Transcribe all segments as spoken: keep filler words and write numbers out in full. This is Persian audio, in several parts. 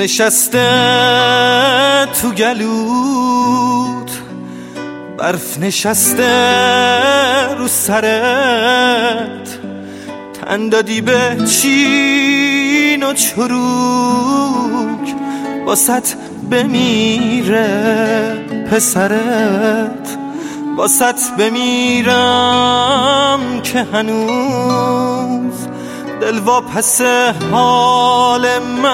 نشسته تو گلوت، برف نشسته رو سرت، تن دادی به چین و چروک، واسط بمیره پسرت، واسط بمیرم که هنوز دل واپس حال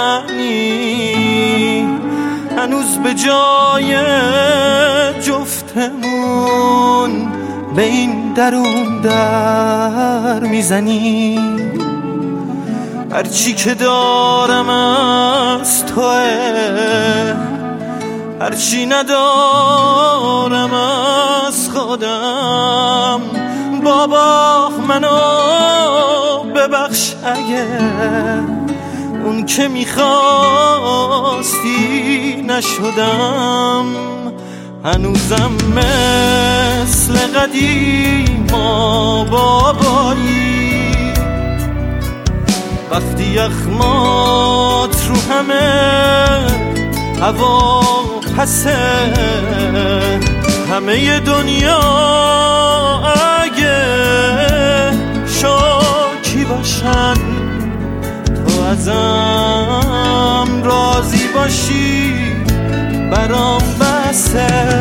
منی، هنوز به جای جفتمون به این درون در میزنی. هرچی که دارم از توه، هرچی ندارم از خودم. بابا منو ببخش اگه اون که میخواستی نشدم. هنوزم مثل قدیما بابایی، وقتی یخمات رو همه هوا پسه، همه دنیا اگه شاکی باشن، تو ازم راضی باشی برام بسه.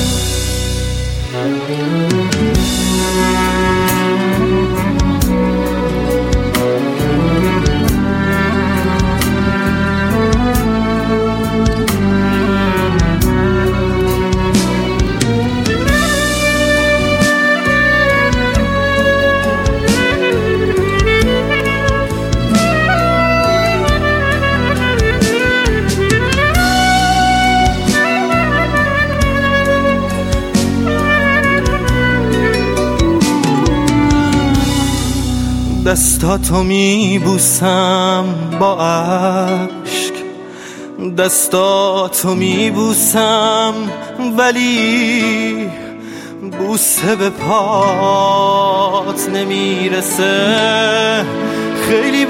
دستاتو میبوسم با عشق، دستاتو میبوسم ولی بوسه به پات نمیرسه. خیلی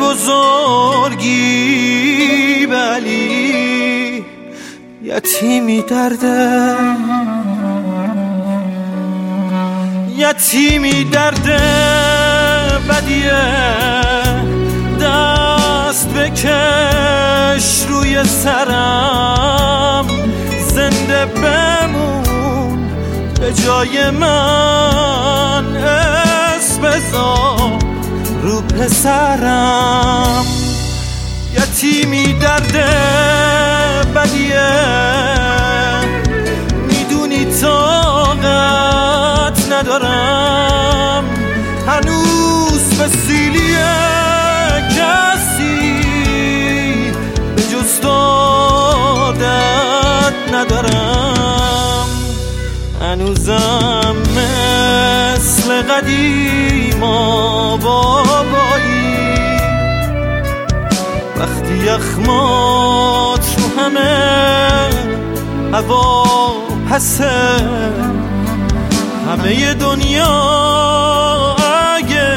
بزرگی ولی یتیمی درده، یتیمی درده بدیه. دست بکش روی سرم، زنده بمون به جای من، اسم بذار رو پسرم. یتیمی درده بدیه، میدونی طاقت ندارم هنوز به سیلی کسی به جز دادت ندارم. هنوزم مثل قدیما بابایی، وقتی یخمات رو همه هوا پسه، همه دنیا اگه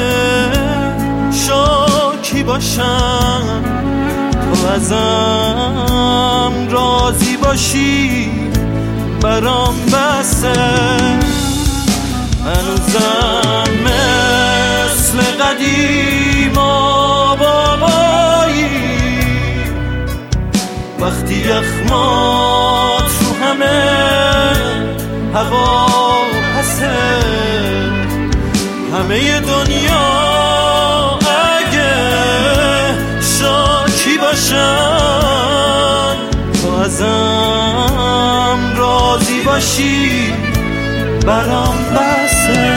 شاکی باشن، تو ازم راضی باشی برام بسه. هنوزم مثل قدیما بابایی، وقتی یخمات رو همه هوا پسه، همه دنیا اگه شاکی باشن، تو ازم راضی باشی برام بسه.